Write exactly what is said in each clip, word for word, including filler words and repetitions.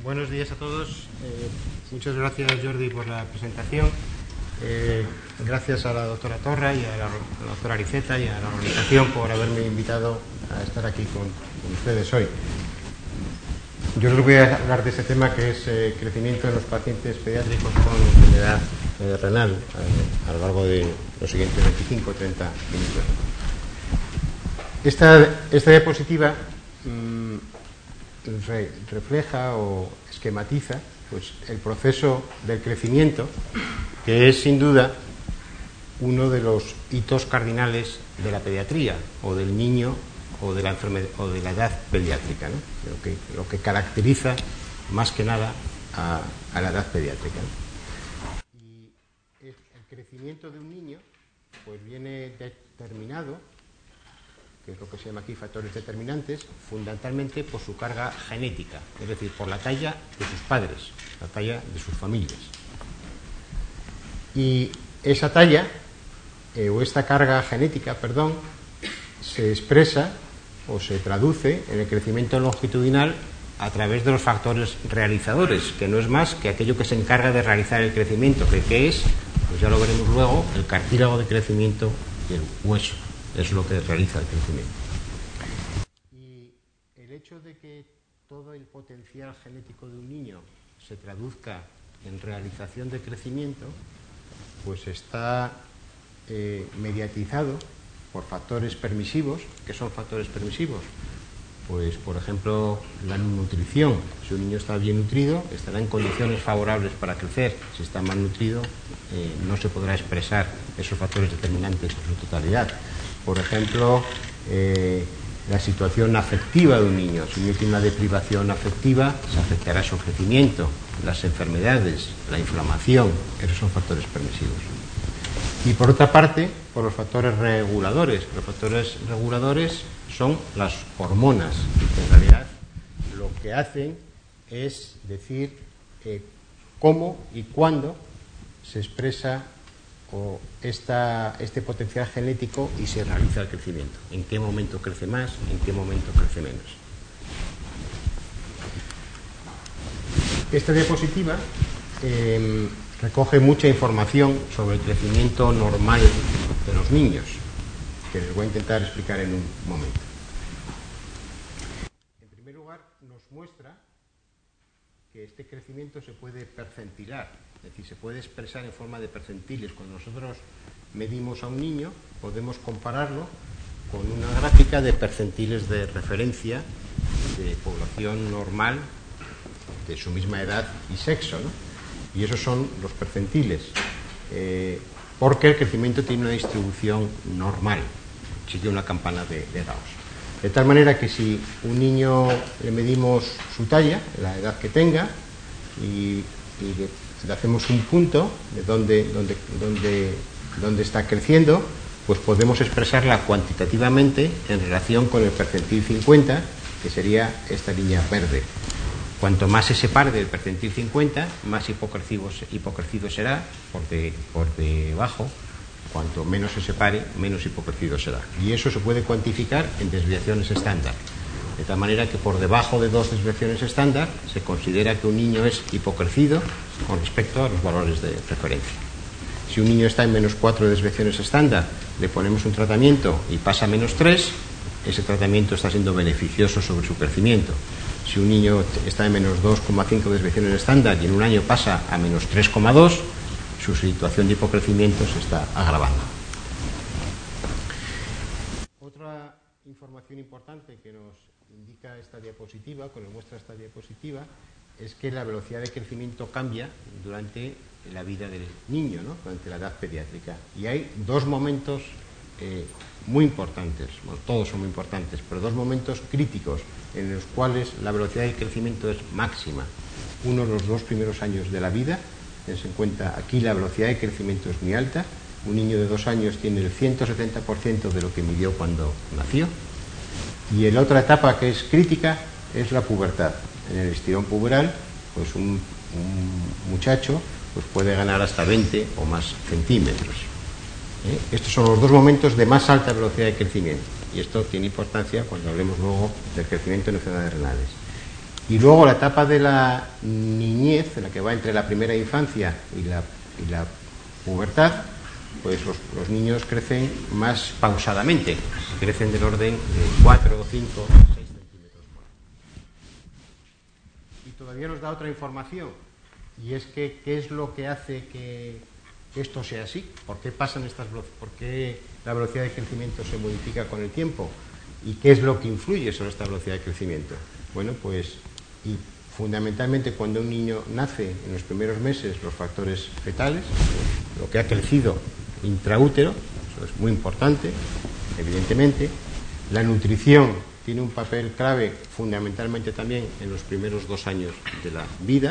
Buenos días a todos. Eh, muchas gracias, Jordi, por la presentación. Eh, gracias a la doctora Torra y a la, a la doctora Ariceta y a la organización por haberme invitado a estar aquí con, con ustedes hoy. Yo les voy a hablar de este tema, que es eh, crecimiento en los pacientes pediátricos con enfermedad eh, renal eh, a lo largo de los siguientes veinticinco o treinta minutos. Esta, esta diapositiva mmm, re, refleja o esquematiza pues, el proceso del crecimiento, que es sin duda uno de los hitos cardinales de la pediatría o del niño o de la enfermedad o de la edad pediátrica, ¿no? Lo que, lo que caracteriza más que nada a, a la edad pediátrica, ¿no? Y el, el crecimiento de un niño pues viene determinado, que es lo que se llama aquí factores determinantes, fundamentalmente por su carga genética, es decir, por la talla de sus padres, la talla de sus familias. Y esa talla, eh, o esta carga genética, perdón, se expresa o se traduce en el crecimiento longitudinal a través de los factores realizadores, que no es más que aquello que se encarga de realizar el crecimiento, que ¿qué es? Pues ya lo veremos luego, el cartílago de crecimiento y el hueso, es lo que realiza el crecimiento. Y el hecho de que todo el potencial genético de un niño se traduzca en realización de crecimiento, pues está eh, mediatizado por factores permisivos. ¿Qué son factores permisivos? Pues, por ejemplo, la nutrición. Si un niño está bien nutrido, estará en condiciones favorables para crecer. Si está mal nutrido, eh, no se podrá expresar esos factores determinantes en su totalidad. Por ejemplo, eh, la situación afectiva de un niño. Si un niño tiene una deprivación afectiva, se afectará su crecimiento. Las enfermedades, la inflamación, esos son factores permisivos. Y por otra parte, por los factores reguladores. Los factores reguladores son las hormonas, que en realidad lo que hacen es decir eh, cómo y cuándo se expresa o esta, este potencial genético y se realiza el crecimiento. En qué momento crece más, en qué momento crece menos. Esta diapositiva eh, recoge mucha información sobre el crecimiento normal de los niños, que les voy a intentar explicar en un momento. En primer lugar, nos muestra que este crecimiento se puede percentilar, es decir, se puede expresar en forma de percentiles. Cuando nosotros medimos a un niño, podemos compararlo con una gráfica de percentiles de referencia de población normal de su misma edad y sexo, ¿no? Y esos son los percentiles, eh, porque el crecimiento tiene una distribución normal, sigue una campana de, de Gauss. De tal manera que si un niño le medimos su talla, la edad que tenga, y, y le, le hacemos un punto de dónde, dónde, dónde, dónde está creciendo, pues podemos expresarla cuantitativamente en relación con el percentil cincuenta, que sería esta línea verde. Cuanto más se separe del percentil cincuenta, más hipocrecido, hipocrecido será por, de, por debajo. Cuanto menos se separe, menos hipocrecido será. Y eso se puede cuantificar en desviaciones estándar. De tal manera que por debajo de dos desviaciones estándar se considera que un niño es hipocrecido con respecto a los valores de referencia. Si un niño está en menos cuatro desviaciones estándar, le ponemos un tratamiento y pasa a menos tres, ese tratamiento está siendo beneficioso sobre su crecimiento. Si un niño está en menos dos coma cinco desviaciones estándar y en un año pasa a menos tres coma dos, su situación de hipocrecimiento se está agravando. Otra información importante que nos indica esta diapositiva, que nos muestra esta diapositiva, es que la velocidad de crecimiento cambia durante la vida del niño, ¿no? Durante la edad pediátrica. Y hay dos momentos eh, muy importantes, bueno, todos son muy importantes, pero dos momentos críticos en los cuales la velocidad de crecimiento es máxima. Uno, los dos primeros años de la vida. Tense en cuenta, aquí la velocidad de crecimiento es muy alta. Un niño de dos años tiene el ciento setenta por ciento de lo que midió cuando nació. Y en la otra etapa que es crítica es la pubertad. En el estirón puberal, pues un, un muchacho pues puede ganar hasta veinte o más centímetros. ¿Eh? Estos son los dos momentos de más alta velocidad de crecimiento. Y esto tiene importancia cuando hablemos luego del crecimiento en enfermedades renales. Y luego la etapa de la niñez, en la que va entre la primera infancia y la, y la pubertad, pues los, los niños crecen más pausadamente, crecen del orden de cuatro, cinco, seis centímetros por año. Y todavía nos da otra información, y es que qué es lo que hace que esto sea así, por qué pasan estas por qué la velocidad de crecimiento se modifica con el tiempo, y qué es lo que influye sobre esta velocidad de crecimiento. Bueno, pues y fundamentalmente cuando un niño nace, en los primeros meses, los factores fetales, lo que ha crecido intraútero, eso es muy importante, evidentemente. La nutrición tiene un papel clave fundamentalmente también en los primeros dos años de la vida.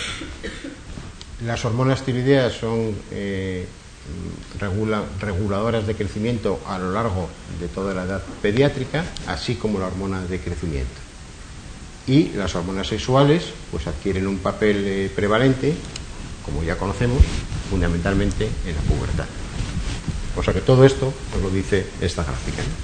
Las hormonas tiroideas son eh, regula, reguladoras de crecimiento a lo largo de toda la edad pediátrica, así como la hormona de crecimiento. Y las hormonas sexuales pues adquieren un papel eh, prevalente, como ya conocemos, fundamentalmente en la pubertad. O sea que todo esto nos lo dice esta gráfica, ¿no?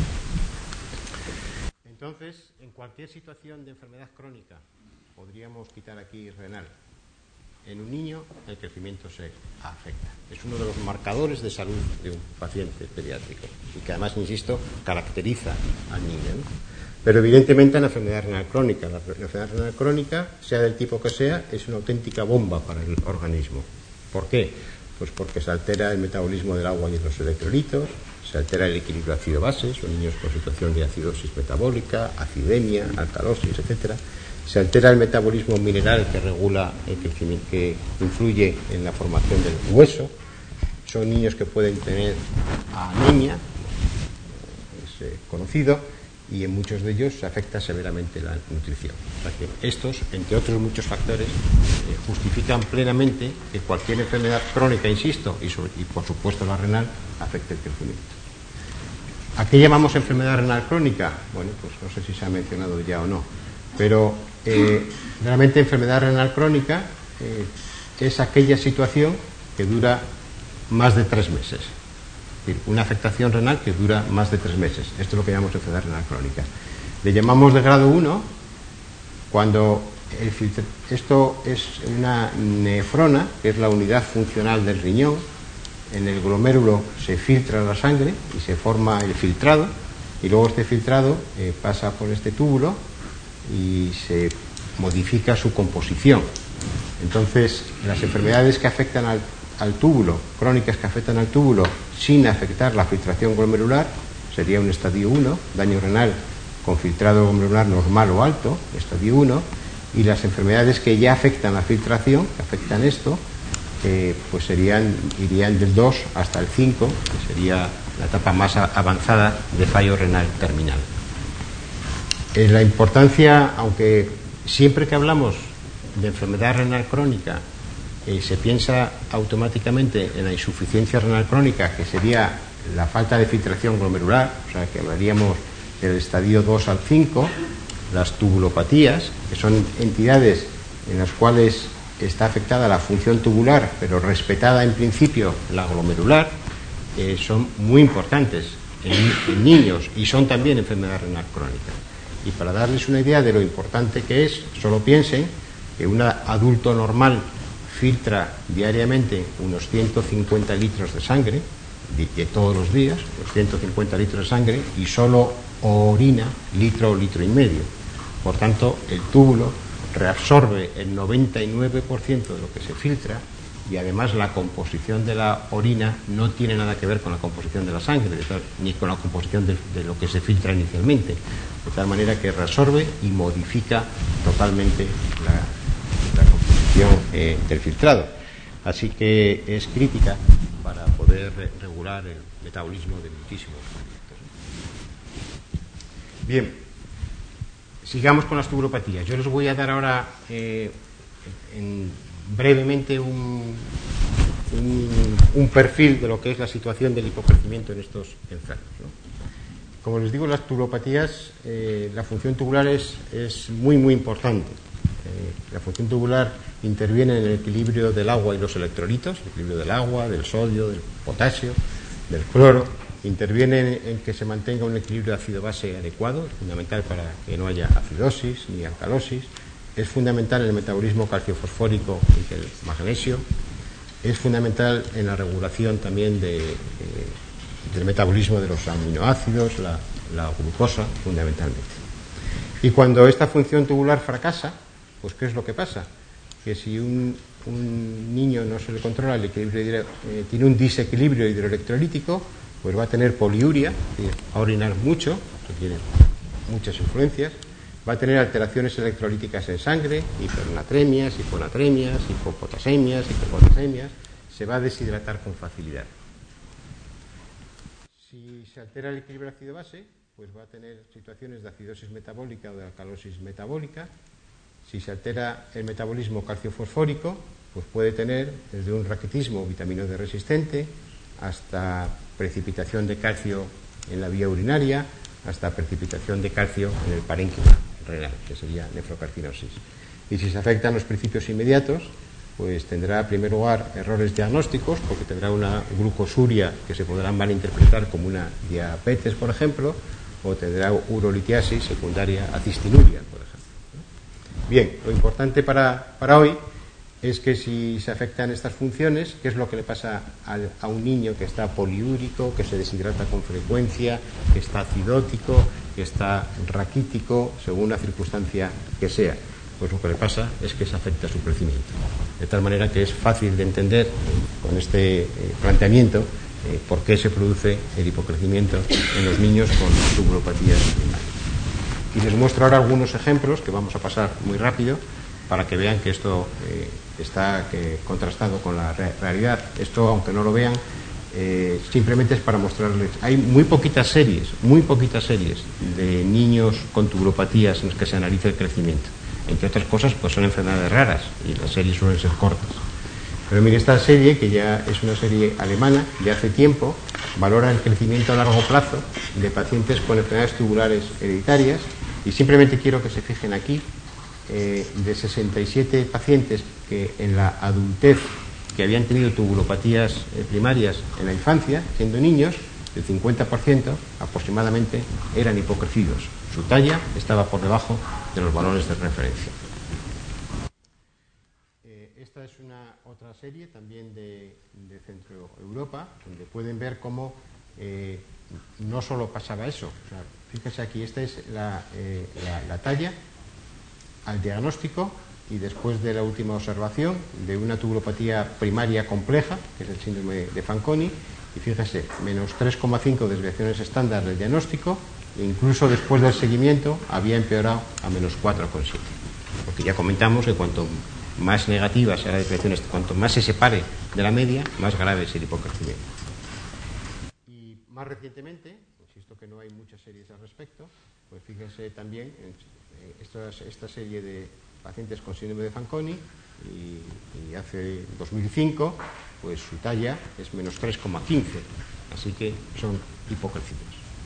Entonces, en cualquier situación de enfermedad crónica, podríamos quitar aquí renal. En un niño el crecimiento se afecta. Es uno de los marcadores de salud de un paciente pediátrico y que además, insisto, caracteriza al niño, ¿no? Pero evidentemente en la enfermedad renal crónica, la, la enfermedad renal crónica, sea del tipo que sea, es una auténtica bomba para el organismo. ¿Por qué? Pues porque se altera el metabolismo del agua y de los electrolitos, se altera el equilibrio ácido-base, son niños con situación de acidosis metabólica, acidemia, alcalosis, etcétera. Se altera el metabolismo mineral que regula el crecimiento, que influye en la formación del hueso. Son niños que pueden tener anemia, es eh, conocido, y en muchos de ellos se afecta severamente la nutrición. O sea que estos, entre otros muchos factores, eh, justifican plenamente que cualquier enfermedad crónica, insisto, y, sobre, y por supuesto la renal, afecte el crecimiento. ¿A qué llamamos enfermedad renal crónica? Bueno, pues no sé si se ha mencionado ya o no, pero eh, realmente enfermedad renal crónica eh, es aquella situación que dura más de tres meses. Es decir, una afectación renal que dura más de tres meses. Esto es lo que llamamos enfermedad renal crónica. Le llamamos de grado uno cuando el filtr... esto es una nefrona, que es la unidad funcional del riñón. En el glomérulo se filtra la sangre y se forma el filtrado, y luego este filtrado eh, pasa por este túbulo y se modifica su composición. Entonces, las enfermedades que afectan al, al túbulo, crónicas que afectan al túbulo sin afectar la filtración glomerular, sería un estadio uno, daño renal con filtrado glomerular normal o alto, estadio uno, y las enfermedades que ya afectan la filtración, que afectan esto, eh, pues serían, irían del dos hasta el cinco, que sería la etapa más avanzada de fallo renal terminal. Eh, la importancia, aunque siempre que hablamos de enfermedad renal crónica eh, se piensa automáticamente en la insuficiencia renal crónica, que sería la falta de filtración glomerular, o sea que hablaríamos del estadio dos al cinco, las tubulopatías, que son entidades en las cuales está afectada la función tubular, pero respetada en principio la glomerular, eh, son muy importantes en, en niños y son también enfermedad renal crónica. Y para darles una idea de lo importante que es, solo piensen que un adulto normal filtra diariamente unos ciento cincuenta litros de sangre, de, de todos los días, unos ciento cincuenta litros de sangre, y solo orina litro o litro y medio. Por tanto, el túbulo reabsorbe el noventa y nueve por ciento de lo que se filtra, y además la composición de la orina no tiene nada que ver con la composición de la sangre, de tal, ni con la composición de, de lo que se filtra inicialmente, de tal manera que reabsorbe y modifica totalmente la, la composición eh, del filtrado. Así que es crítica para poder re regular el metabolismo de muchísimos alimentos. Bien, sigamos con las tubulopatías. Yo les voy a dar ahora eh, en, brevemente un, un, un perfil de lo que es la situación del hipocrecimiento en estos enfermos, ¿no? Como les digo, las tubulopatías, eh, la función tubular es, es muy muy importante. Eh, la función tubular interviene en el equilibrio del agua y los electrolitos, el equilibrio del agua, del sodio, del potasio, del cloro. Interviene en, en que se mantenga un equilibrio ácido-base adecuado, es fundamental para que no haya acidosis ni alcalosis. es fundamental en el metabolismo calciofosfórico y del magnesio, es fundamental en la regulación también de, eh, del metabolismo de los aminoácidos, la, la glucosa, fundamentalmente. Y cuando esta función tubular fracasa, pues ¿qué es lo que pasa? Que si un, un niño no se le controla el equilibrio, eh, tiene un desequilibrio hidroelectrolítico, pues va a tener poliuria, va a orinar mucho, que tiene muchas influencias, va a tener alteraciones electrolíticas en sangre, hipernatremias, hiponatremias, hipopotasemias, hiperpotasemias, se va a deshidratar con facilidad. Si se altera el equilibrio ácido-base, pues va a tener situaciones de acidosis metabólica o de alcalosis metabólica. Si se altera el metabolismo calciofosfórico, pues puede tener desde un raquitismo vitaminoide resistente hasta precipitación de calcio en la vía urinaria, hasta precipitación de calcio en el parénquima renal, que sería nefrocarcinosis. Y si se afectan los principios inmediatos, pues tendrá en primer lugar errores diagnósticos, porque tendrá una glucosuria que se podrá malinterpretar como una diabetes, por ejemplo, o tendrá urolitiasis secundaria a cistinuria, por ejemplo. Bien, lo importante para, para hoy es que si se afectan estas funciones, ¿qué es lo que le pasa al, a un niño que está poliúrico, que se deshidrata con frecuencia, que está acidótico, que está raquítico, según la circunstancia que sea? Pues lo que le pasa es que se afecta su crecimiento. De tal manera que es fácil de entender eh, con este eh, planteamiento eh, por qué se produce el hipocrecimiento en los niños con tubulopatías primarias. Y les muestro ahora algunos ejemplos que vamos a pasar muy rápido para que vean que esto eh, está eh, contrastado con la re realidad. Esto, aunque no lo vean, eh, simplemente es para mostrarles. Hay muy poquitas series, muy poquitas series de niños con tubulopatías en las que se analiza el crecimiento. Entre otras cosas, pues son enfermedades raras y las series suelen ser cortas. Pero mire, esta serie, que ya es una serie alemana de hace tiempo, valora el crecimiento a largo plazo de pacientes con enfermedades tubulares hereditarias, y simplemente quiero que se fijen aquí. Eh, de sesenta y siete pacientes que en la adultez que habían tenido tubulopatías eh, primarias en la infancia, siendo niños, el cincuenta por ciento aproximadamente eran hipocrecidos. Su talla estaba por debajo de los valores de referencia. Eh, esta es una otra serie también de, de Centro Europa, donde pueden ver cómo eh, no solo pasaba eso. O sea, fíjense aquí, esta es la, eh, la, la talla al diagnóstico y después de la última observación de una tubulopatía primaria compleja, que es el síndrome de Fanconi, y fíjese, menos tres coma cinco desviaciones estándar del diagnóstico, e incluso después del seguimiento había empeorado a menos cuatro coma siete, porque ya comentamos que cuanto más negativa sea la desviación, cuanto más se separe de la media, más grave es el hipocrecimiento. Y más recientemente, insisto que no hay muchas series al respecto, pues fíjense también en Esta, esta serie de pacientes con síndrome de Fanconi y, y hace dos mil cinco, pues su talla es menos tres coma quince, así que son hipocrecidos.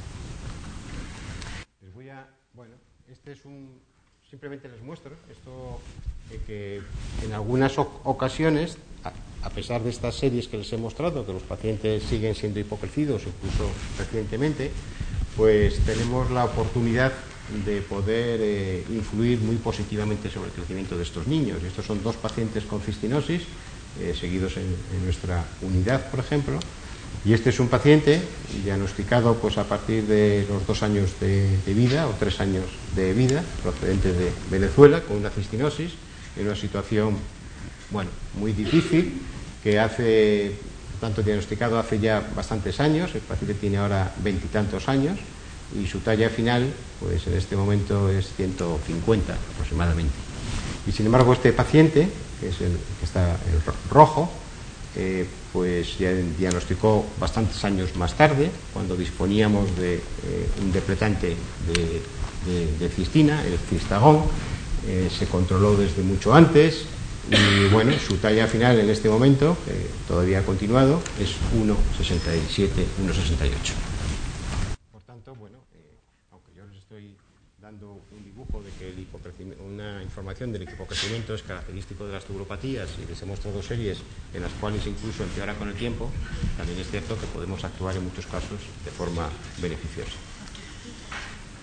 Les voy a, bueno, este es un, simplemente les muestro esto de que en algunas ocasiones, a, a pesar de estas series que les he mostrado, que los pacientes siguen siendo hipocrecidos, incluso recientemente, pues tenemos la oportunidad de poder eh, influir muy positivamente sobre el crecimiento de estos niños. Estos son dos pacientes con cistinosis, eh, seguidos en, en nuestra unidad, por ejemplo, y este es un paciente diagnosticado pues, a partir de los dos años de, de vida o tres años de vida, procedente de Venezuela, con una cistinosis, en una situación, bueno, muy difícil, que hace, tanto diagnosticado hace ya bastantes años, el paciente tiene ahora veintitantos años, y su talla final, pues en este momento es ciento cincuenta aproximadamente. Y sin embargo este paciente, que es el que está en rojo, eh, pues ya diagnosticó bastantes años más tarde, cuando disponíamos de eh, un depletante de, de, de cistina, el cistagón, eh, se controló desde mucho antes, y bueno, su talla final en este momento, eh, todavía ha continuado, es uno coma sesenta y siete, uno coma sesenta y ocho. Bueno, eh, aunque yo les estoy dando un dibujo de que el hipocrecimiento, una información del hipocrecimiento es característico de las tubulopatías, y les he mostrado dos series en las cuales incluso empeora con el tiempo, también es cierto que podemos actuar en muchos casos de forma beneficiosa.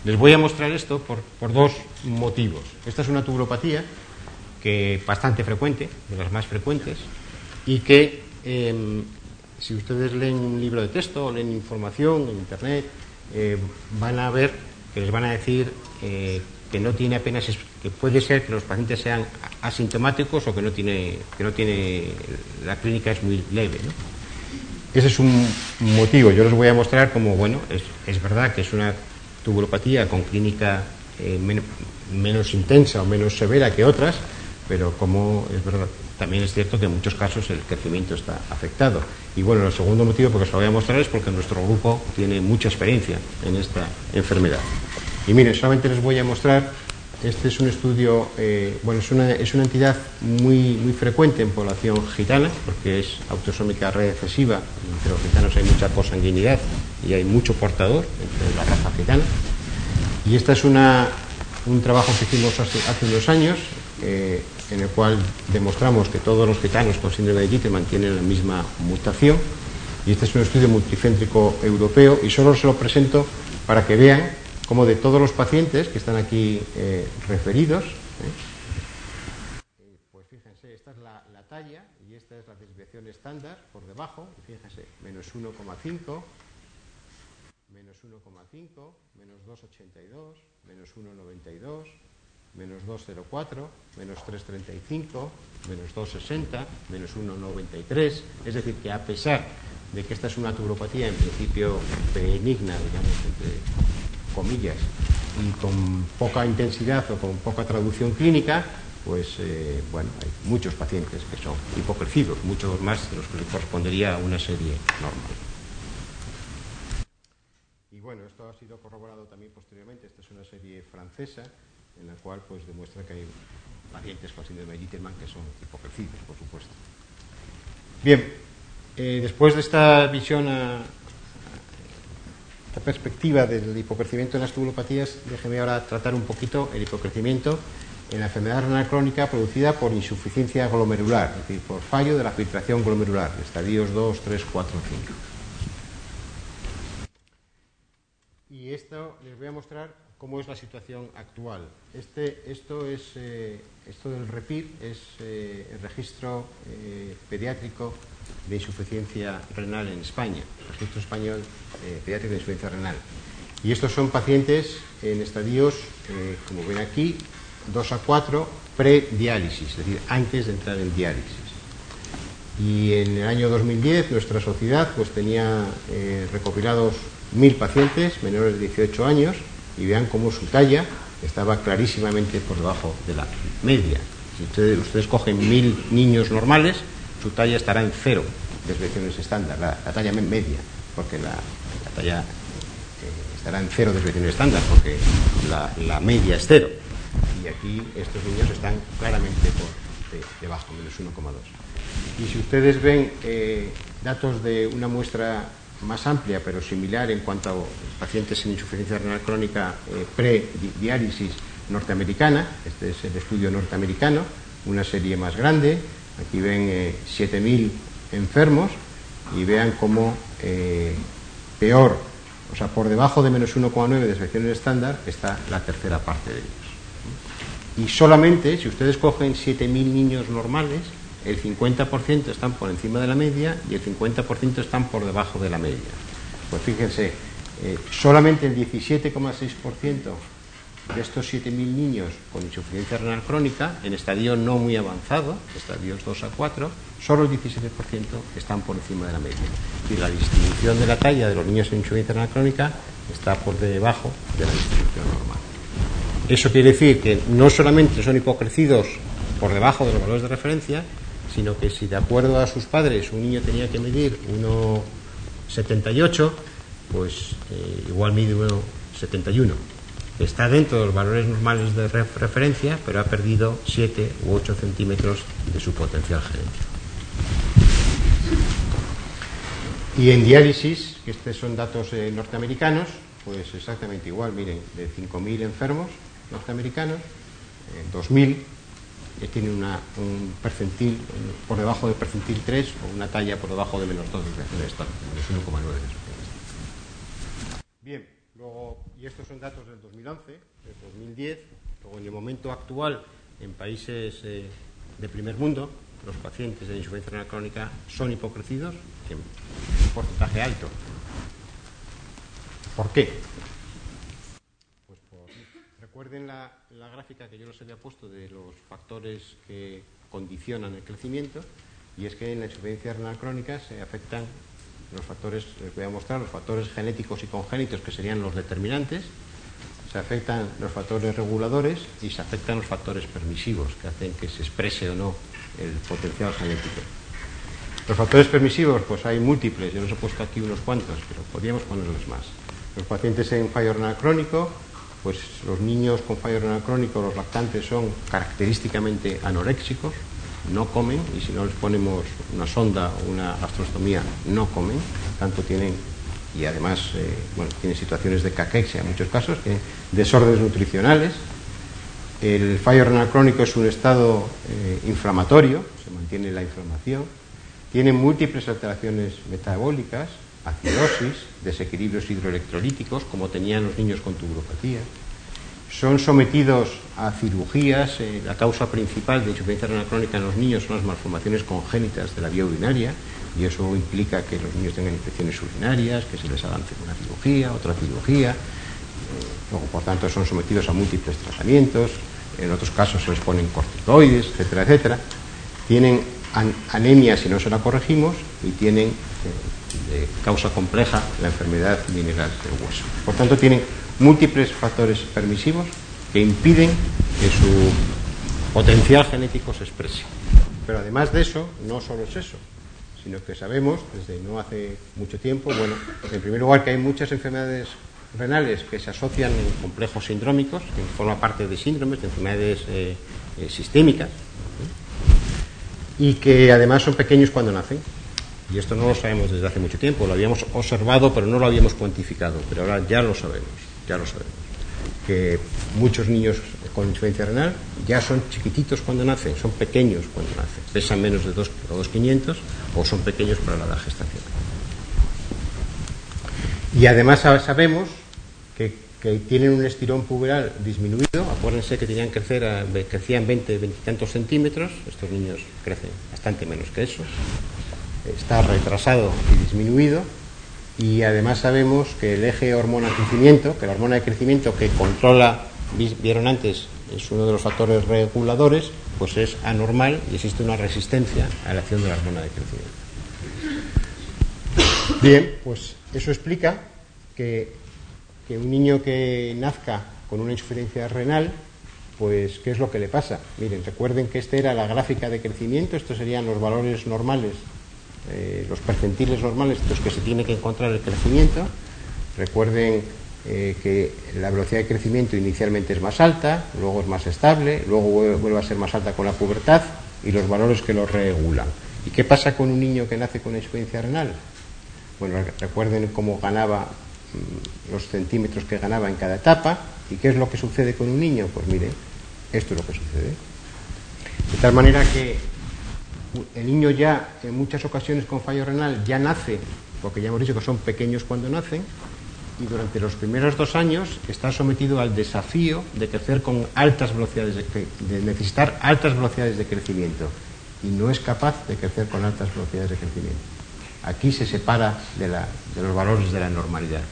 Les voy a mostrar esto por, por dos motivos. Esta es una tubulopatía que bastante frecuente, de las más frecuentes, y que eh, si ustedes leen un libro de texto o leen información en internet, eh, van a ver que les van a decir eh, que no tiene apenas, que puede ser que los pacientes sean asintomáticos o que no tiene, que no tiene, la clínica es muy leve, ¿no? Ese es un motivo. Yo les voy a mostrar cómo, bueno, es, es verdad que es una tubulopatía con clínica eh, men menos intensa o menos severa que otras, pero como es verdad, también es cierto que en muchos casos el crecimiento está afectado. Y bueno, el segundo motivo porque os lo voy a mostrar es porque nuestro grupo tiene mucha experiencia en esta enfermedad. Y miren, solamente les voy a mostrar, este es un estudio, eh, bueno, es una, es una entidad muy, muy frecuente en población gitana, porque es autosómica recesiva, entre los gitanos hay mucha consanguinidad y hay mucho portador entre la raza gitana. Y esta es una, un trabajo que hicimos hace, hace unos años, eh, en el cual demostramos que todos los gitanos con síndrome de Gitterman tienen la misma mutación. Y este es un estudio multicéntrico europeo, y solo se lo presento para que vean cómo de todos los pacientes que están aquí eh, referidos, ¿eh? pues fíjense, esta es la, la talla y esta es la desviación estándar por debajo, y fíjense, menos uno coma cinco, menos uno coma cinco, menos dos coma ochenta y dos, menos uno coma noventa y dos, menos dos coma cero cuatro, menos tres coma treinta y cinco, menos dos coma sesenta, menos uno coma noventa y tres. Es decir, que a pesar de que esta es una tubulopatía en principio benigna, digamos, entre comillas, y con poca intensidad o con poca traducción clínica, pues eh, bueno, hay muchos pacientes que son hipocrecidos, muchos más de los que les correspondería a una serie normal. Y bueno, esto ha sido corroborado también posteriormente. Esta es una serie francesa en la cual pues demuestra que hay pacientes con síndrome de Gitterman que son hipocrecidos, por supuesto. Bien, eh, después de esta visión a esta perspectiva del hipocrecimiento en las tubulopatías, déjeme ahora tratar un poquito el hipocrecimiento en la enfermedad renal crónica producida por insuficiencia glomerular, es decir, por fallo de la filtración glomerular, estadios dos, tres, cuatro, cinco. Y esto les voy a mostrar cómo es la situación actual. Este, esto, es, eh, esto del REPIR es eh, el registro eh, pediátrico de insuficiencia renal en España, el registro español eh, pediátrico de insuficiencia renal. Y estos son pacientes en estadios, eh, como ven aquí, dos a cuatro, prediálisis, es decir, antes de entrar en diálisis. Y en el año dos mil diez nuestra sociedad pues tenía eh, recopilados mil pacientes menores de dieciocho años, y vean cómo su talla estaba clarísimamente por debajo de la media. Si ustedes, ustedes cogen mil niños normales, su talla estará en cero desviaciones estándar, la, la talla media, porque la, la talla eh, estará en cero desviaciones estándar, porque la, la media es cero. Y aquí estos niños están claramente por de, debajo, menos uno coma dos. Y si ustedes ven eh, datos de una muestra más amplia, pero similar en cuanto a pacientes en insuficiencia renal crónica eh, pre-diálisis norteamericana, este es el estudio norteamericano, una serie más grande, aquí ven eh, siete mil enfermos, y vean cómo eh, peor, o sea, por debajo de menos uno coma nueve desviaciones estándar está la tercera parte de ellos. Y solamente, si ustedes cogen siete mil niños normales, el cincuenta por ciento están por encima de la media y el cincuenta por ciento están por debajo de la media. Pues fíjense, eh, solamente el diecisiete coma seis por ciento de estos siete mil niños con insuficiencia renal crónica, en estadio no muy avanzado, estadios dos a cuatro, solo el diecisiete por ciento están por encima de la media. Y la distribución de la talla de los niños en insuficiencia renal crónica está por debajo de la distribución normal. Eso quiere decir que no solamente son hipocrecidos por debajo de los valores de referencia, sino que si de acuerdo a sus padres un niño tenía que medir uno coma setenta y ocho, pues eh, igual mide uno coma setenta y uno. Está dentro de los valores normales de referencia, pero ha perdido siete u ocho centímetros de su potencial genético. Y en diálisis, que estos son datos eh, norteamericanos, pues exactamente igual, miren, de cinco mil enfermos norteamericanos, eh, dos mil que tienen una, un percentil por debajo del percentil tres o una talla por debajo de menos dos, menos uno coma nueve. Bien, Luego, y estos son datos del dos mil once, del dos mil diez, luego en el momento actual, en países eh, de primer mundo, los pacientes de insuficiencia renal crónica son hipocrecidos en un porcentaje alto. ¿Por qué? Pues por, recuerden la, la gráfica que yo les había puesto de los factores que condicionan el crecimiento, y es que en la insuficiencia renal crónica se afectan los factores, les voy a mostrar, los factores genéticos y congénitos, que serían los determinantes, se afectan los factores reguladores y se afectan los factores permisivos, que hacen que se exprese o no el potencial genético. Los factores permisivos, pues hay múltiples, yo les he puesto aquí unos cuantos, pero podríamos ponerles más. Los pacientes en fallo renal crónico, pues los niños con fallo renal crónico, los lactantes, son característicamente anoréxicos, no comen, y si no les ponemos una sonda o una gastrostomía, no comen, tanto tienen, y además eh, bueno, tienen situaciones de caquexia en muchos casos, tienen desórdenes nutricionales. El fallo renal crónico es un estado eh, inflamatorio, se mantiene la inflamación, tienen múltiples alteraciones metabólicas, acidosis, desequilibrios hidroelectrolíticos, como tenían los niños con tuburopatía. Son sometidos a cirugías. Eh, la causa principal de insuficiencia renal crónica en los niños son las malformaciones congénitas de la vía urinaria, y eso implica que los niños tengan infecciones urinarias, que se les haga una cirugía, otra cirugía. Eh, luego, por tanto, son sometidos a múltiples tratamientos. En otros casos se les ponen corticoides, etcétera, etcétera. Tienen an anemia si no se la corregimos, y tienen eh, de causa compleja la enfermedad mineral del hueso. Por tanto, tienen múltiples factores permisivos que impiden que su potencial genético se exprese. Pero además de eso, no solo es eso, sino que sabemos desde no hace mucho tiempo, bueno, en primer lugar, que hay muchas enfermedades renales que se asocian en complejos sindrómicos, que forman parte de síndromes, de enfermedades eh, eh, sistémicas, ¿eh? Y que además son pequeños cuando nacen. Y esto no lo sabemos desde hace mucho tiempo, lo habíamos observado, pero no lo habíamos cuantificado, pero ahora ya lo sabemos, ya lo sabemos, que muchos niños con insuficiencia renal ya son chiquititos cuando nacen, son pequeños cuando nacen, pesan menos de dos o dos quinientos, o son pequeños para la edad gestacional. Y además sabemos que, que tienen un estirón puberal disminuido. Acuérdense que tenían que crecer a, crecían veinte, veinte y tantos centímetros, estos niños crecen bastante menos que eso. Está retrasado y disminuido, y además sabemos que el eje hormona-crecimiento, que la hormona de crecimiento que controla, vieron antes, es uno de los factores reguladores, pues es anormal y existe una resistencia a la acción de la hormona de crecimiento. Bien, pues eso explica que, que un niño que nazca con una insuficiencia renal, pues ¿qué es lo que le pasa? Miren, recuerden que esta era la gráfica de crecimiento, estos serían los valores normales, Eh, los percentiles normales, los que se tiene que encontrar el crecimiento. Recuerden eh, que la velocidad de crecimiento inicialmente es más alta, luego es más estable, luego vuelve a ser más alta con la pubertad, y los valores que lo regulan. ¿Y qué pasa con un niño que nace con insuficiencia renal? Bueno, recuerden cómo ganaba, mmm, los centímetros que ganaba en cada etapa. ¿Y qué es lo que sucede con un niño? Pues miren, esto es lo que sucede. De tal manera que el niño ya, en muchas ocasiones con fallo renal, ya nace, porque ya hemos dicho que son pequeños cuando nacen, y durante los primeros dos años está sometido al desafío de crecer con altas velocidades, de, de necesitar altas velocidades de crecimiento, y no es capaz de crecer con altas velocidades de crecimiento. Aquí se separa de, la, de los valores de la normalidad.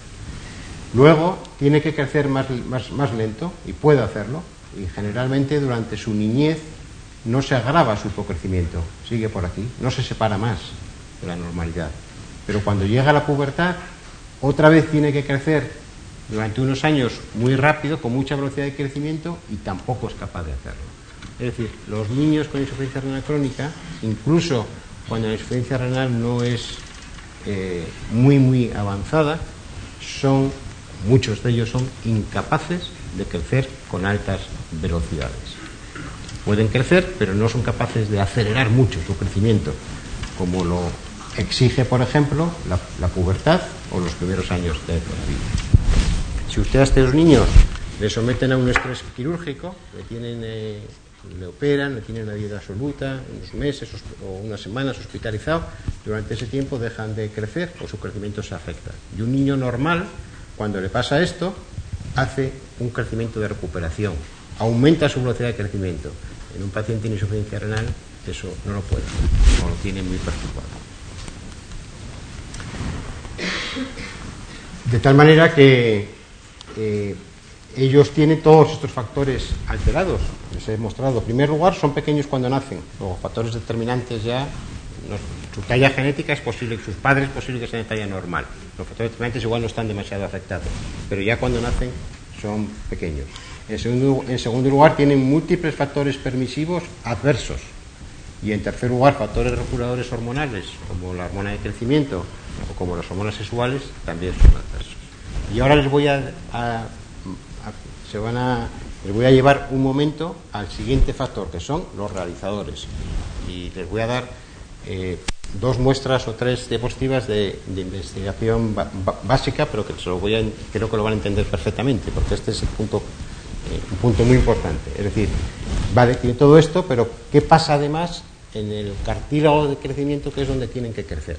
Luego tiene que crecer más, más, más lento, y puede hacerlo, y generalmente durante su niñez no se agrava su hipocrecimiento, sigue por aquí, no se separa más de la normalidad. Pero cuando llega la pubertad, otra vez tiene que crecer durante unos años muy rápido, con mucha velocidad de crecimiento, y tampoco es capaz de hacerlo. Es decir, los niños con insuficiencia renal crónica, incluso cuando la insuficiencia renal no es eh, muy, muy avanzada, son, muchos de ellos son incapaces de crecer con altas velocidades. Pueden crecer, pero no son capaces de acelerar mucho su crecimiento, como lo exige, por ejemplo, la, la pubertad o los primeros años de la vida. Si usted a estos niños le someten a un estrés quirúrgico, le, tienen, eh, le operan, le tienen una dieta absoluta, unos meses o unas semanas hospitalizado, durante ese tiempo dejan de crecer o su crecimiento se afecta. Y un niño normal, cuando le pasa esto, hace un crecimiento de recuperación, aumenta su velocidad de crecimiento. En un paciente en insuficiencia renal eso no lo puede hacer, o lo tiene muy perturbado. De tal manera que eh, ellos tienen todos estos factores alterados, les he mostrado. En primer lugar, son pequeños cuando nacen, luego factores determinantes ya, no, su talla genética es posible, sus padres es posible que sean de talla normal, los factores determinantes igual no están demasiado afectados, pero ya cuando nacen son pequeños. En segundo, en segundo lugar, tienen múltiples factores permisivos adversos, y en tercer lugar, factores reguladores hormonales, como la hormona de crecimiento o como las hormonas sexuales, también son adversos. Y ahora les voy a, a, a se van a les voy a llevar un momento al siguiente factor, que son los realizadores, y les voy a dar eh, dos muestras o tres diapositivas de, de investigación ba, ba, básica, pero que se lo voy a, creo que lo van a entender perfectamente, porque este es el punto, eh, un punto muy importante. Es decir, vale, tiene todo esto, pero ¿qué pasa además en el cartílago de crecimiento, que es donde tienen que crecer?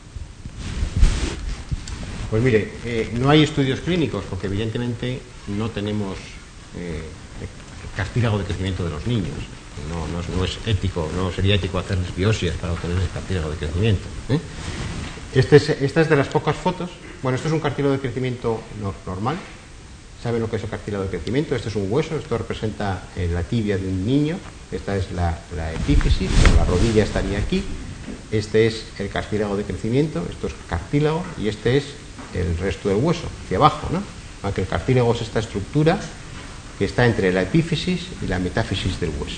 Pues mire, eh, no hay estudios clínicos, porque evidentemente no tenemos eh, el cartílago de crecimiento de los niños. No, no, es, no es ético, no sería ético hacerles biopsias para obtener el cartílago de crecimiento. ¿eh? Este es, esta es de las pocas fotos. Bueno, esto es un cartílago de crecimiento no, normal. ¿Saben lo que es el cartílago de crecimiento? Este es un hueso, esto representa eh, la tibia de un niño. Esta es la, la epífisis, la rodilla estaría aquí. Este es el cartílago de crecimiento, esto es cartílago, y este es el resto del hueso, hacia abajo, ¿no? Aunque el cartílago es esta estructura que está entre la epífisis y la metáfisis del hueso.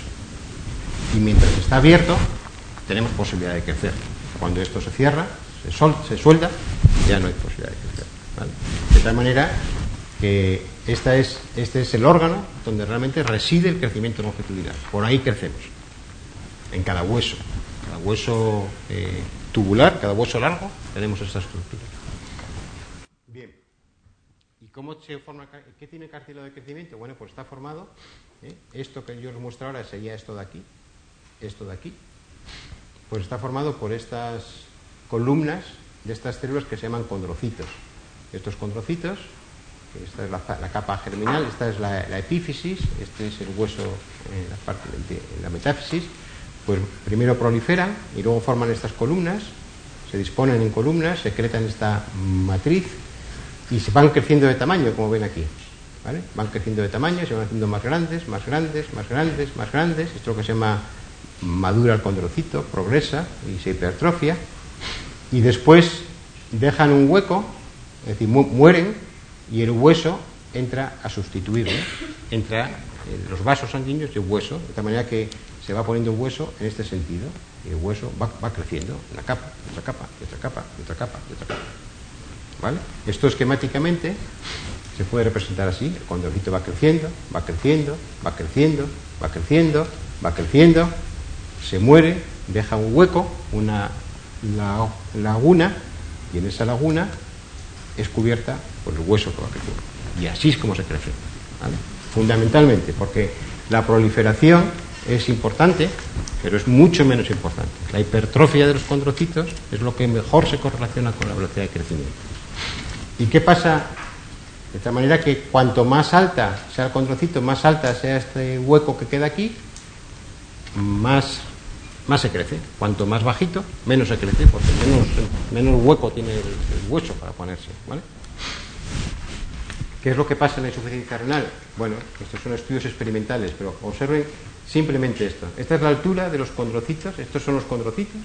Y mientras está abierto, tenemos posibilidad de crecer. Cuando esto se cierra, se, sol, se suelda, ya no hay posibilidad de crecer, ¿vale? De tal manera que esta es, este es el órgano donde realmente reside el crecimiento longitudinal. Por ahí crecemos, en cada hueso. Cada hueso eh, tubular, cada hueso largo, tenemos esta estructura. Bien. ¿Y cómo se forma? ¿Qué tiene cartílago de crecimiento? Bueno, pues está formado, ¿eh? Esto que yo os muestro ahora sería esto de aquí, esto de aquí. Pues está formado por estas columnas de estas células que se llaman condrocitos. Estos condrocitos, esta es la, la capa germinal, esta es la, la epífisis, este es el hueso en la parte de en la metáfisis. Pues primero proliferan y luego forman estas columnas, se disponen en columnas, secretan esta matriz y se van creciendo de tamaño, como ven aquí, ¿vale? Van creciendo de tamaño, se van haciendo más grandes, más grandes, más grandes, más grandes. Esto es lo que se llama madura el condrocito, progresa y se hipertrofia, y después dejan un hueco, es decir, mu mueren, y el hueso entra a sustituirlo, entra en los vasos sanguíneos y el hueso, de tal manera que se va poniendo un hueso en este sentido, y el hueso va, va creciendo, una capa, otra capa, otra capa, otra capa, otra capa, ¿vale? Esto esquemáticamente se puede representar así: el condrocito va creciendo, va creciendo, va creciendo, va creciendo, va creciendo, se muere, deja un hueco, una la, laguna, y en esa laguna es cubierta por el hueso que va creciendo. Y así es como se crece, ¿vale? Fundamentalmente, porque la proliferación es importante, pero es mucho menos importante. La hipertrofia de los condrocitos es lo que mejor se correlaciona con la velocidad de crecimiento. ¿Y qué pasa? De tal manera que cuanto más alta sea el condrocito, más alta sea este hueco que queda aquí, más, más se crece. Cuanto más bajito, menos se crece, porque menos, menos hueco tiene el, el hueso para ponerse, ¿vale? ¿Qué es lo que pasa en la insuficiencia renal? Bueno, estos son estudios experimentales, pero observen simplemente esto. Esta es la altura de los condrocitos, estos son los condrocitos.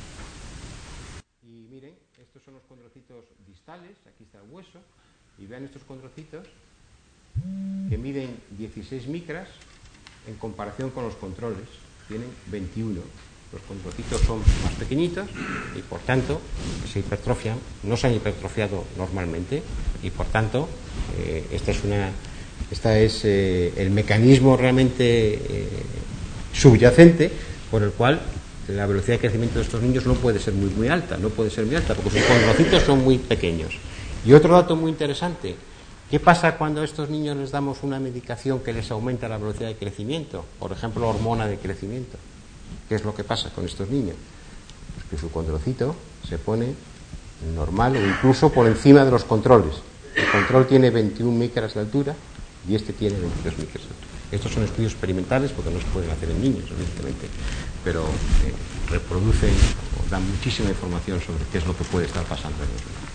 Y miren, estos son los condrocitos distales, aquí está el hueso, y vean estos condrocitos que miden dieciséis micras en comparación con los controles, tienen veintiuno. Los condrocitos son más pequeñitos y por tanto se hipertrofian, no se han hipertrofiado normalmente, y por tanto eh, esta es una esta es eh, el mecanismo realmente eh, subyacente por el cual la velocidad de crecimiento de estos niños no puede ser muy muy alta, no puede ser muy alta porque sus condrocitos son muy pequeños. Y otro dato muy interesante: ¿qué pasa cuando a estos niños les damos una medicación que les aumenta la velocidad de crecimiento? Por ejemplo, hormona de crecimiento. ¿Qué es lo que pasa con estos niños? Pues que su condrocito se pone normal o incluso por encima de los controles. El control tiene veintiún micras de altura y este tiene veintidós micras de altura. Estos son estudios experimentales porque no se pueden hacer en niños, evidentemente, pero eh, reproducen o dan muchísima información sobre qué es lo que puede estar pasando en los niños.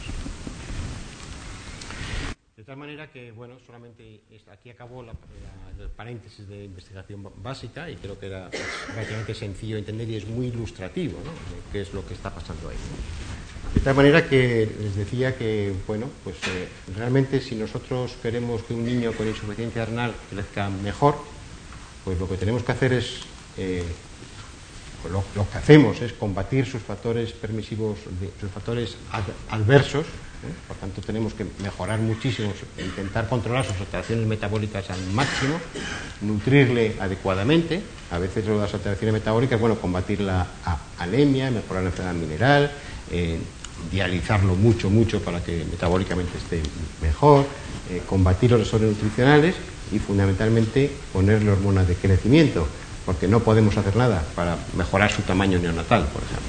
De tal manera que, bueno, solamente aquí acabó la, la, el paréntesis de investigación básica y creo que era pues, relativamente sencillo de entender y es muy ilustrativo, ¿no?, de qué es lo que está pasando ahí, ¿no? De tal manera que les decía que, bueno, pues eh, realmente si nosotros queremos que un niño con insuficiencia renal crezca mejor, pues lo que tenemos que hacer es, eh, pues lo, lo que hacemos es combatir sus factores permisivos, sus factores ad, adversos, ¿eh? Por tanto tenemos que mejorar muchísimo, intentar controlar sus alteraciones metabólicas al máximo, nutrirle adecuadamente, a veces lo de las alteraciones metabólicas, bueno, combatir la anemia, mejorar la enfermedad mineral, eh, dializarlo mucho, mucho para que metabólicamente esté mejor, eh, combatir los desórdenes nutricionales y fundamentalmente ponerle hormonas de crecimiento, porque no podemos hacer nada para mejorar su tamaño neonatal, por ejemplo.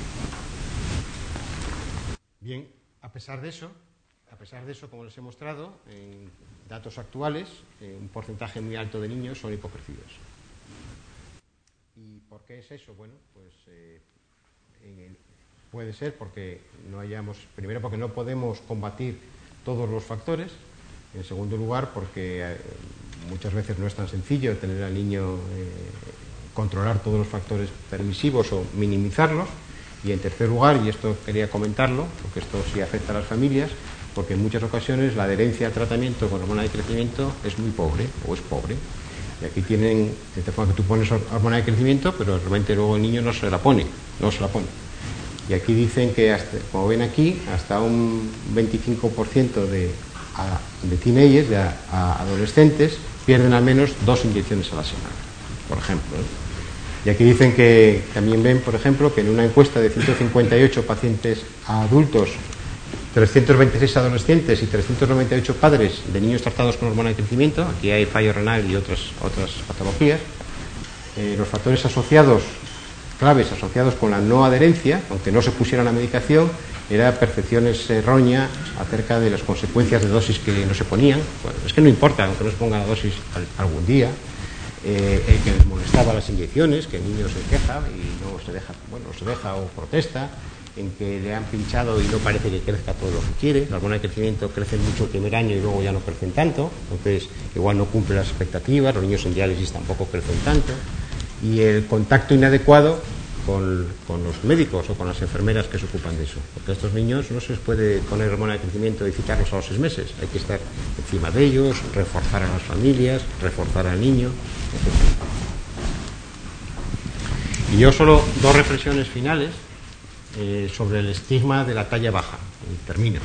Bien, a pesar de eso, a pesar de eso, como les he mostrado, en datos actuales, eh, un porcentaje muy alto de niños son hipocrecidos. ¿Y por qué es eso? Bueno, pues eh, en el puede ser porque no hayamos, primero porque no podemos combatir todos los factores, en segundo lugar porque eh, muchas veces no es tan sencillo tener al niño, eh, controlar todos los factores permisivos o minimizarlos, y en tercer lugar, y esto quería comentarlo, porque esto sí afecta a las familias, porque en muchas ocasiones la adherencia al tratamiento con hormona de crecimiento es muy pobre o es pobre. Y aquí tienen, de tal forma que tú pones hormona de crecimiento, pero realmente luego el niño no se la pone, no se la pone. Y aquí dicen que, hasta, como ven aquí, hasta un veinticinco por ciento de, a, de teenagers, de a, a adolescentes, pierden al menos dos inyecciones a la semana, por ejemplo, ¿eh? Y aquí dicen que también ven, por ejemplo, que en una encuesta de ciento cincuenta y ocho pacientes adultos, trescientos veintiséis adolescentes y trescientos noventa y ocho padres de niños tratados con hormona de crecimiento, aquí hay fallo renal y otras, otras patologías, eh, los factores asociados claves asociados con la no adherencia, aunque no se pusiera la medicación, era percepciones erróneas acerca de las consecuencias de dosis que no se ponían. Bueno, es que no importa, aunque no se ponga la dosis algún día, eh, el que les molestaba las inyecciones, que el niño se queja y no se deja, bueno, se deja o protesta, en que le han pinchado y no parece que crezca todo lo que quiere. La hormona de crecimiento crece mucho el primer año y luego ya no crecen tanto, entonces igual no cumple las expectativas, los niños en diálisis tampoco crecen tanto. Y el contacto inadecuado con, con los médicos o con las enfermeras que se ocupan de eso, porque a estos niños no se les puede poner hormona de crecimiento y citarlos a los seis meses, hay que estar encima de ellos, reforzar a las familias, reforzar al niño, etcétera. Y yo solo dos reflexiones finales eh, sobre el estigma de la talla baja, y termino.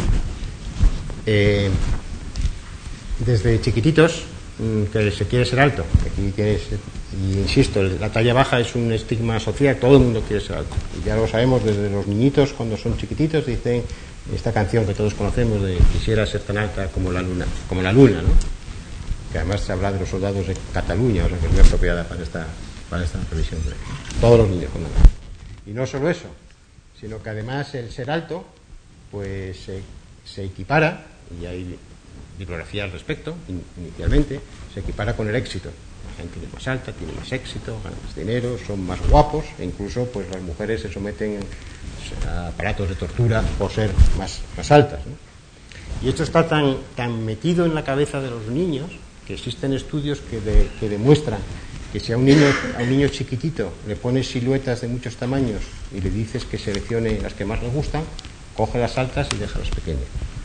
Eh, desde chiquititos que se quiere ser alto, aquí quiere ser, y insisto, la talla baja es un estigma social, todo el mundo quiere ser alto, y ya lo sabemos desde los niñitos cuando son chiquititos, dicen esta canción que todos conocemos de quisiera ser tan alta como la luna, como la luna, ¿no? Que además se habla de los soldados de Cataluña, o sea que es muy apropiada para esta, para esta revisión de todos los niños. Y no solo eso, sino que además el ser alto pues se, se equipara, y hay bibliografía al respecto, in, inicialmente, se equipara con el éxito. La gente es más alta, tiene más éxito, gana más dinero, son más guapos, e incluso pues las mujeres se someten a aparatos de tortura por ser más, más altas, ¿no? Y esto está tan, tan metido en la cabeza de los niños que existen estudios que, de, que demuestran que si a un niño a un niño chiquitito le pones siluetas de muchos tamaños y le dices que seleccione las que más le gustan, coge las altas y deja las pequeñas.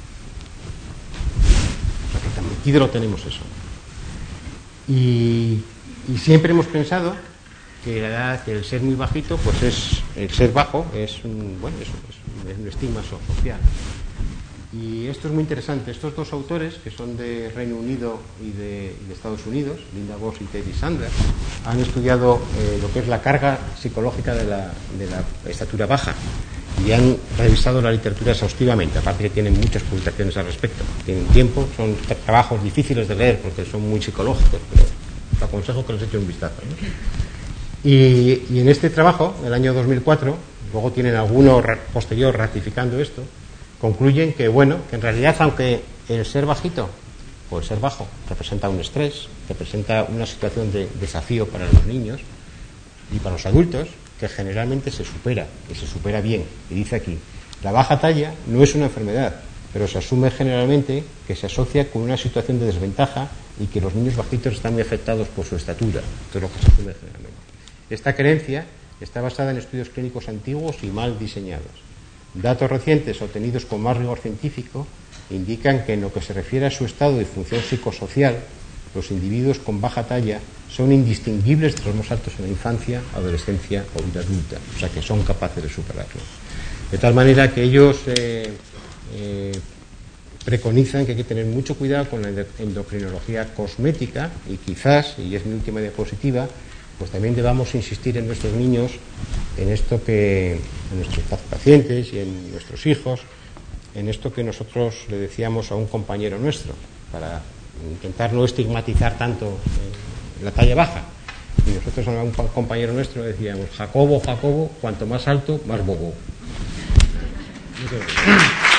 Tan metido lo tenemos eso. Y, y siempre hemos pensado que, la edad, que el ser muy bajito, pues es el ser bajo es un, bueno, es, es, es un estigma social. Y esto es muy interesante. Estos dos autores, que son de Reino Unido y de, y de Estados Unidos, Linda Boss y Teddy Sanders, han estudiado eh, lo que es la carga psicológica de la, de la estatura baja. Y han revisado la literatura exhaustivamente, aparte que tienen muchas publicaciones al respecto. Tienen tiempo, son trabajos difíciles de leer porque son muy psicológicos, pero te aconsejo que les echen un vistazo, ¿no? Y, y en este trabajo, el año dos mil cuatro, luego tienen alguno posterior ratificando esto, concluyen que, bueno, que en realidad, aunque El ser bajito o el ser bajo representa un estrés, representa una situación de desafío para los niños y para los adultos que generalmente se supera, y se supera bien. Y dice aquí, la baja talla no es una enfermedad, pero se asume generalmente que se asocia con una situación de desventaja y que los niños bajitos están muy afectados por su estatura. Esto es lo que se asume generalmente. Esta creencia está basada en estudios clínicos antiguos y mal diseñados. Datos recientes obtenidos con más rigor científico indican que en lo que se refiere a su estado y función psicosocial, los individuos con baja talla son indistinguibles de los más altos en la infancia, adolescencia o vida adulta, o sea que son capaces de superarlo. De tal manera que ellos eh, eh, preconizan que hay que tener mucho cuidado con la endocrinología cosmética y quizás, y es mi última diapositiva, pues también debamos insistir en nuestros niños, en esto que, en nuestros pacientes y en nuestros hijos, en esto que nosotros le decíamos a un compañero nuestro, para intentar no estigmatizar tanto eh, la talla baja. Y nosotros a un compañero nuestro decíamos, Jacobo, Jacobo, cuanto más alto, más bobo. Muchas gracias.